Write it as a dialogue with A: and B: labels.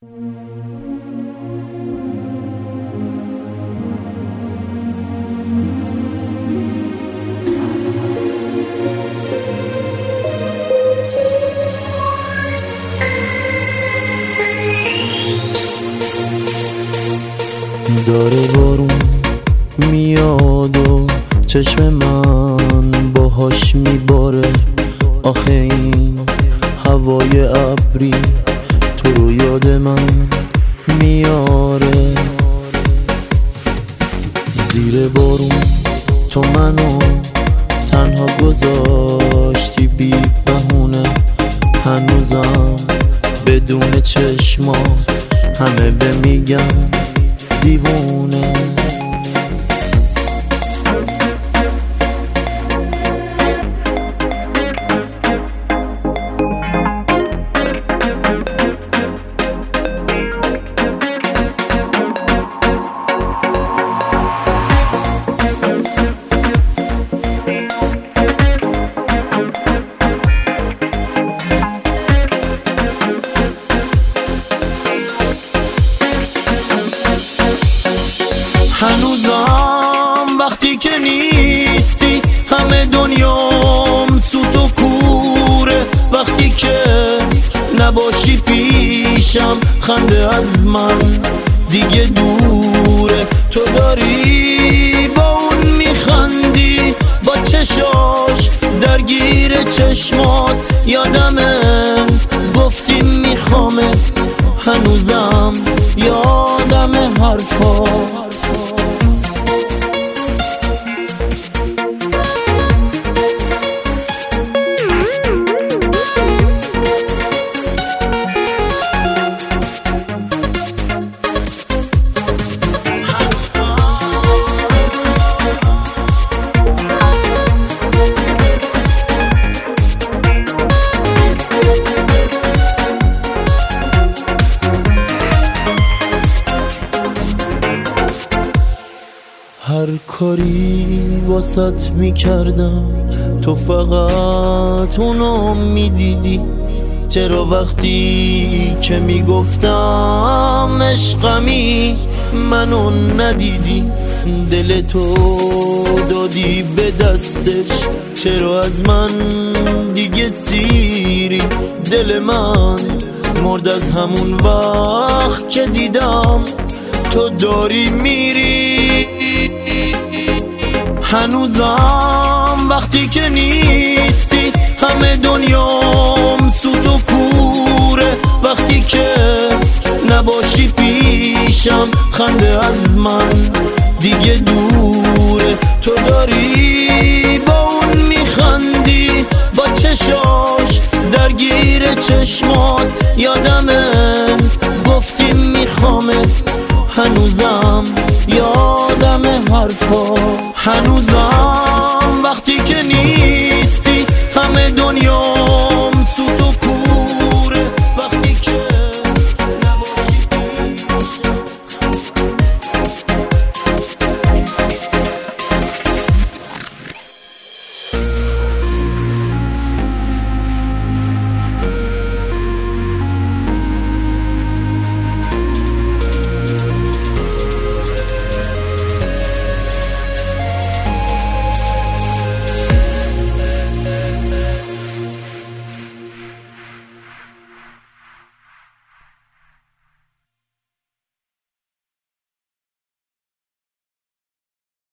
A: داره بارون میاد و چشم من باهاش میباره. آخه این هوای ابری تو رو یاد من میاره. زیر بارون تو منو تنها گذاشتی بی بهونه. هنوزم بدون چشمات همه بمیگن دیوونه. هنوزم وقتی که نیستی همه دنیام سوت و کوره. وقتی که نباشی پیشم خنده از من دیگه دوره. تو داری با اون میخندی با چشاش درگیر چشمات. یادمه گفتی میخوامت هنوزم یادمه حرفات. هر کاری واسط میکردم تو فقط اونو میدیدی. چرا وقتی که میگفتم عشقمی منو ندیدی؟ دل تو دادی به دستش چرا از من دیگه سیری؟ دل من مرد از همون وقت که دیدم تو داری میری. هنوزم وقتی که نیستی همه دنیام سوت و کوره. وقتی که نباشی پیشم خنده از من دیگه دوره. تو داری با اون میخندی با چشاش درگیر چشمات. یادمه گفتی میخوامت هنوزم یادمه حرفا. هنوزم